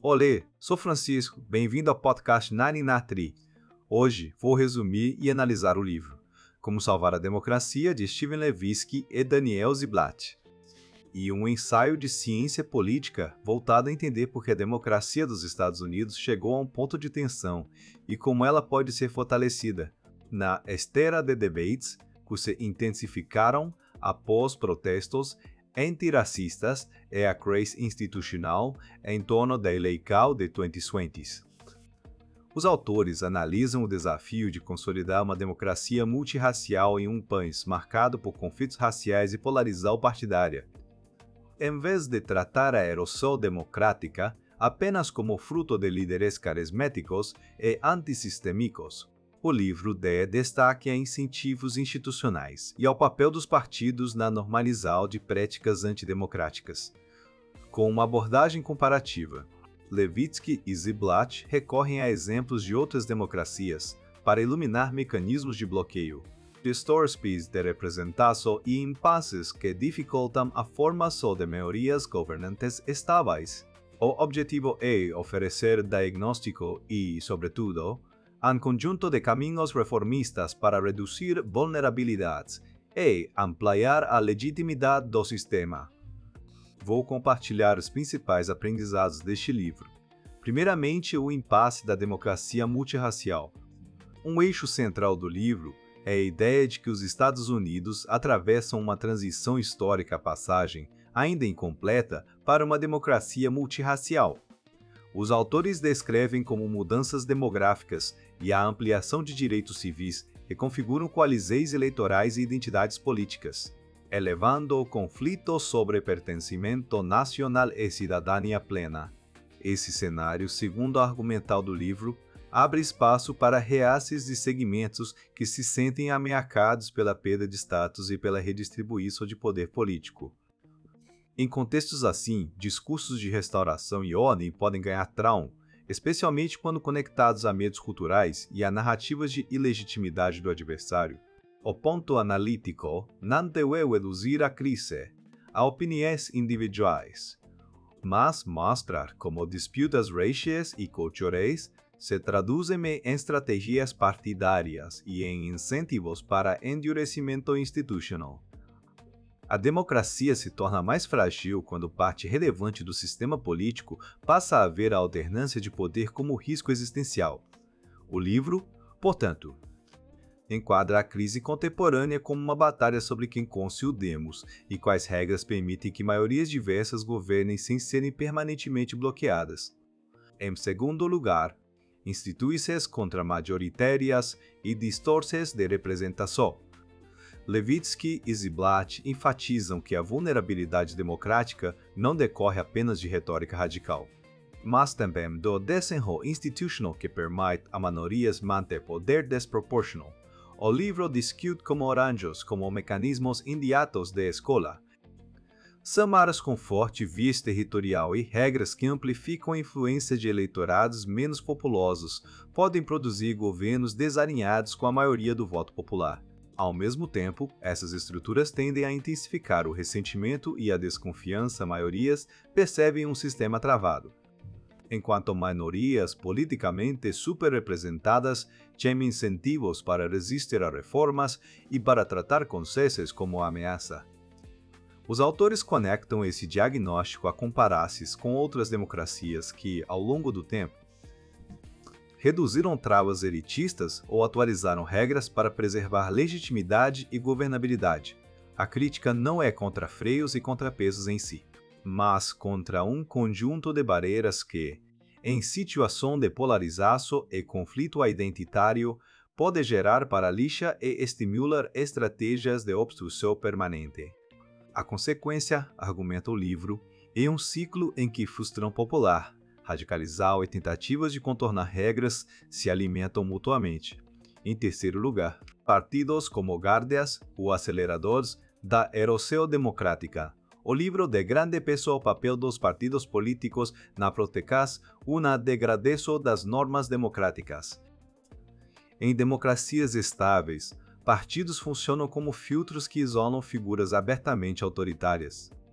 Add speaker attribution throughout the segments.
Speaker 1: Olê, sou Francisco, bem-vindo ao podcast 99 Hoje vou resumir e analisar o livro Como Salvar a Democracia, de Steven Levitsky e Daniel Ziblatt, e um ensaio de ciência política voltado a entender por que a democracia dos Estados Unidos chegou a um ponto de tensão e como ela pode ser fortalecida na esteira de debates que se intensificaram após protestos antirracistas e a crise institucional em torno da eleição de 2020. Os autores analisam o desafio de consolidar uma democracia multirracial em um país marcado por conflitos raciais e polarização partidária. Em vez de tratar a erosão democrática apenas como fruto de líderes carismáticos e antissistêmicos, o livro dá destaque a incentivos institucionais e ao papel dos partidos na normalização de práticas antidemocráticas. Com uma abordagem comparativa, Levitsky e Ziblatt recorrem a exemplos de outras democracias para iluminar mecanismos de bloqueio, distorções de representação e impasses que dificultam a formação de maiorias governantes estáveis. O objetivo é oferecer diagnóstico e, sobretudo, um conjunto de caminhos reformistas para reduzir vulnerabilidades e ampliar a legitimidade do sistema. Vou compartilhar os principais aprendizados deste livro. Primeiramente, o impasse da democracia multirracial. Um eixo central do livro é a ideia de que os Estados Unidos atravessam uma transição histórica à passagem, ainda incompleta, para uma democracia multirracial. Os autores descrevem como mudanças demográficas e a ampliação de direitos civis reconfiguram coalizões eleitorais e identidades políticas, elevando o conflito sobre pertencimento nacional e cidadania plena. Esse cenário, segundo o argumental do livro, abre espaço para reaces de segmentos que se sentem ameaçados pela perda de status e pela redistribuição de poder político. Em contextos assim, discursos de restauração e ordem podem ganhar trauma, especialmente quando conectados a medos culturais e a narrativas de ilegitimidade do adversário. O ponto analítico não deve reduzir a crise a opiniões individuais, mas mostrar como disputas raciais e culturais se traduzem em estratégias partidárias e em incentivos para endurecimento institucional. A democracia se torna mais frágil quando parte relevante do sistema político passa a ver a alternância de poder como risco existencial. O livro, portanto, enquadra a crise contemporânea como uma batalha sobre quem conciliamos e quais regras permitem que maiorias diversas governem sem serem permanentemente bloqueadas. Em segundo lugar, instituições contramajoritárias e distorções de representação. Levitsky e Ziblatt enfatizam que a vulnerabilidade democrática não decorre apenas de retórica radical, mas também do desenrolo institucional que permite a minorias manter poder desproporcional. O livro discute como oranjos como mecanismos imediatos de escolha. São áreas com forte viés territorial e regras que amplificam a influência de eleitorados menos populosos podem produzir governos desalinhados com a maioria do voto popular. Ao mesmo tempo, essas estruturas tendem a intensificar o ressentimento e a desconfiança. Maiorias percebem um sistema travado, enquanto minorias politicamente superrepresentadas têm incentivos para resistir a reformas e para tratar concessos como ameaça. Os autores conectam esse diagnóstico a comparar-se com outras democracias que, ao longo do tempo, reduziram travas elitistas ou atualizaram regras para preservar legitimidade e governabilidade. A crítica não é contra freios e contrapesos em si, mas contra um conjunto de barreiras que, em situação de polarização e conflito identitário, pode gerar paralisia e estimular estratégias de obstrução permanente. A consequência, argumenta o livro, é um ciclo em que frustração popular, radicalização e tentativas de contornar regras se alimentam mutuamente. Em terceiro lugar, partidos como guardias ou aceleradores da erosão democrática. O livro de grande peso ao papel dos partidos políticos na proteger uma degradação das normas democráticas. Em democracias estáveis, partidos funcionam como filtros que isolam figuras abertamente autoritárias.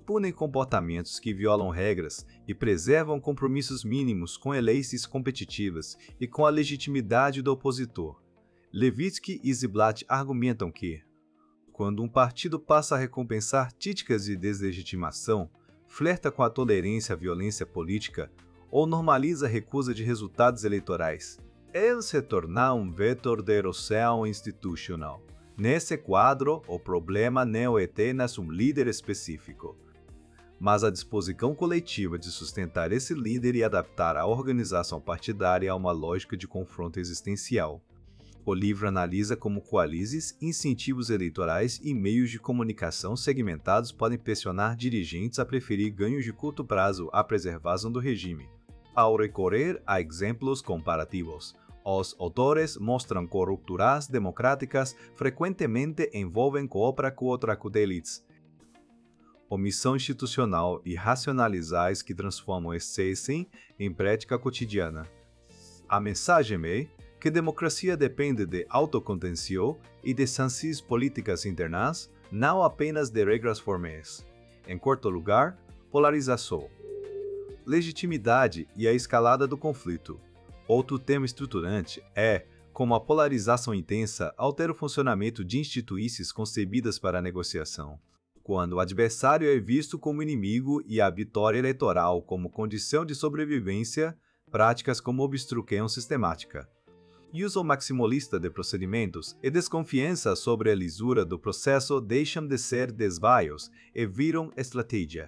Speaker 1: punem comportamentos que violam regras e preservam compromissos mínimos com eleições competitivas e com a legitimidade do opositor. Levitsky e Ziblatt argumentam que, quando um partido passa a recompensar títicas de deslegitimação, flerta com a tolerância à violência política ou normaliza a recusa de resultados eleitorais, ele se torna um vetor de erosão institucional. Nesse quadro, o problema não é apenas um líder específico, mas a disposição coletiva de sustentar esse líder e adaptar a organização partidária a uma lógica de confronto existencial. O livro analisa como coalizes, incentivos eleitorais e meios de comunicação segmentados podem pressionar dirigentes a preferir ganhos de curto prazo à preservação do regime. Ao recorrer a exemplos comparativos, os autores mostram que rupturas democráticas frequentemente envolvem compra com o tráfico de elites, omissão institucional e racionalizais que transformam excesso em prática cotidiana. A mensagem é que democracia depende de autocontenção e de sanções políticas internas, não apenas de regras formais. Em quarto lugar, polarização, legitimidade e a escalada do conflito. Outro tema estruturante é como a polarização intensa altera o funcionamento de instituições concebidas para a negociação. Quando o adversário é visto como inimigo e a vitória eleitoral como condição de sobrevivência, práticas como obstrução sistemática, uso maximalista de procedimentos e desconfiança sobre a lisura do processo deixam de ser desvaios e viram estratégia.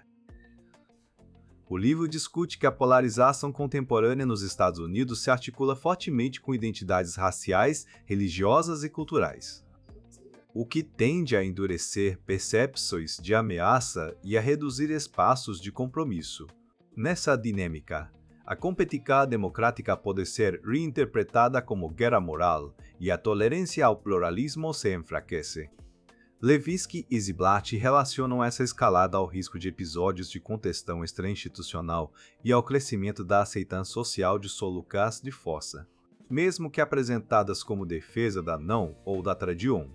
Speaker 1: O livro discute que a polarização contemporânea nos Estados Unidos se articula fortemente com identidades raciais, religiosas e culturais, o que tende a endurecer percepções de ameaça e a reduzir espaços de compromisso. Nessa dinâmica, a competição democrática pode ser reinterpretada como guerra moral e a tolerância ao pluralismo se enfraquece. Levitsky e Ziblatt relacionam essa escalada ao risco de episódios de contestação extra-institucional e ao crescimento da aceitação social de soluções de força, mesmo que apresentadas como defesa da não ou da tradição.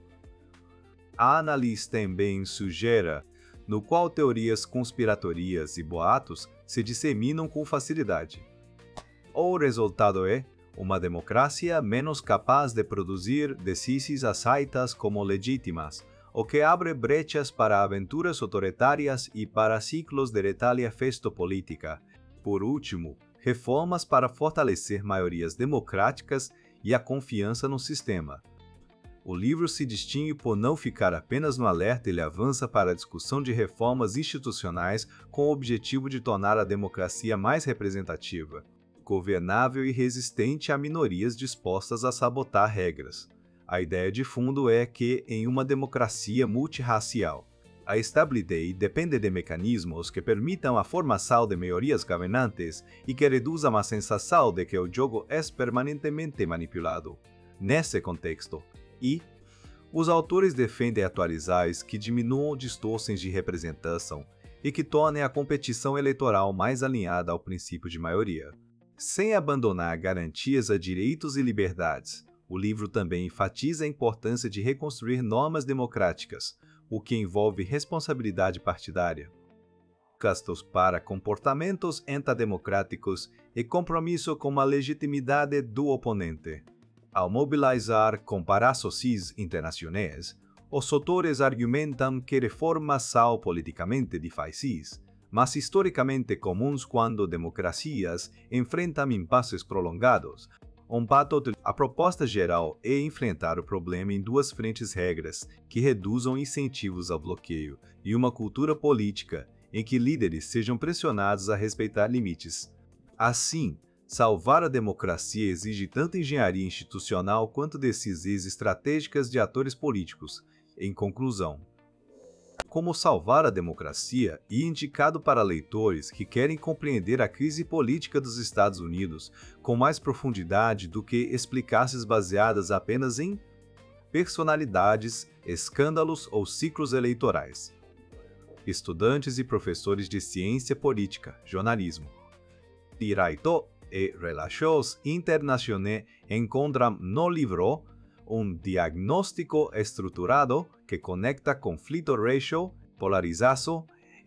Speaker 1: A análise também sugere no qual teorias conspiratórias e boatos se disseminam com facilidade. O resultado é uma democracia menos capaz de produzir decisões aceitas como legítimas, o que abre brechas para aventuras autoritárias e para ciclos de retalha festo-política. Por último, reformas para fortalecer maiorias democráticas e a confiança no sistema. O livro se distingue por não ficar apenas no alerta, ele avança para a discussão de reformas institucionais com o objetivo de tornar a democracia mais representativa, governável e resistente a minorias dispostas a sabotar regras. A ideia de fundo é que, em uma democracia multirracial, a estabilidade depende de mecanismos que permitam a formação de maiorias governantes e que reduzam a sensação de que o jogo é permanentemente manipulado. Nesse contexto, os autores defendem atualizais que diminuam distorções de representação e que tornem a competição eleitoral mais alinhada ao princípio de maioria. Sem abandonar garantias a direitos e liberdades, o livro também enfatiza a importância de reconstruir normas democráticas, o que envolve responsabilidade partidária, castos para comportamentos antidemocráticos e compromisso com a legitimidade do oponente. Ao mobilizar comparações internacionais, os autores argumentam que reformas são politicamente difíceis, mas historicamente comuns quando democracias enfrentam impasses prolongados. A proposta geral é enfrentar o problema em duas frentes: regras que reduzam incentivos ao bloqueio e uma cultura política em que líderes sejam pressionados a respeitar limites. Assim, salvar a democracia exige tanto engenharia institucional quanto decisões estratégicas de atores políticos. Em conclusão, como salvar a democracia e indicado para leitores que querem compreender a crise política dos Estados Unidos com mais profundidade do que explicações baseadas apenas em personalidades, escândalos ou ciclos eleitorais. Estudantes e professores de ciência política, jornalismo, direito e relações internacionais encontram no livro um diagnóstico estruturado que conecta conflito racial, polarização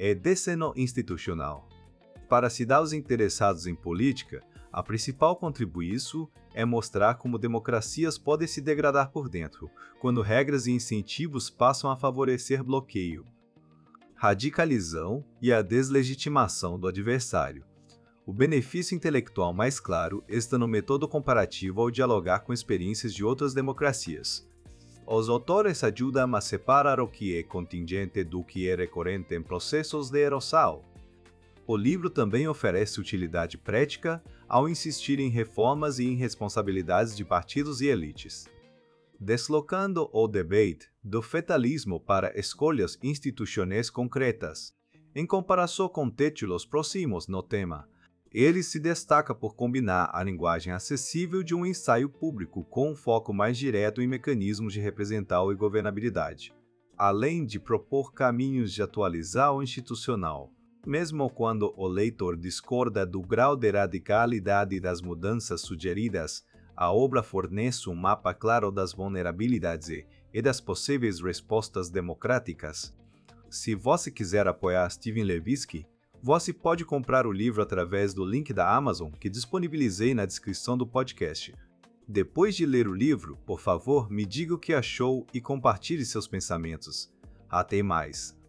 Speaker 1: é deceno-institucional. Para cidadãos interessados em política, a principal contribuição é mostrar como democracias podem se degradar por dentro, quando regras e incentivos passam a favorecer bloqueio, radicalização e a deslegitimação do adversário. O benefício intelectual mais claro está no método comparativo ao dialogar com experiências de outras democracias. Os autores ajudam a separar o que é contingente do que é recorrente em processos de erosão. O livro também oferece utilidade prática ao insistir em reformas e em responsabilidades de partidos e elites. Deslocando o debate do fetalismo para escolhas institucionais concretas, em comparação com títulos próximos no tema, ele se destaca por combinar a linguagem acessível de um ensaio público com um foco mais direto em mecanismos de representação e governabilidade, além de propor caminhos de atualizar o institucional. Mesmo quando o leitor discorda do grau de radicalidade das mudanças sugeridas, a obra fornece um mapa claro das vulnerabilidades e das possíveis respostas democráticas. Se você quiser apoiar Steven Levitsky, você pode comprar o livro através do link da Amazon que disponibilizei na descrição do podcast. Depois de ler o livro, por favor, me diga o que achou e compartilhe seus pensamentos. Até mais!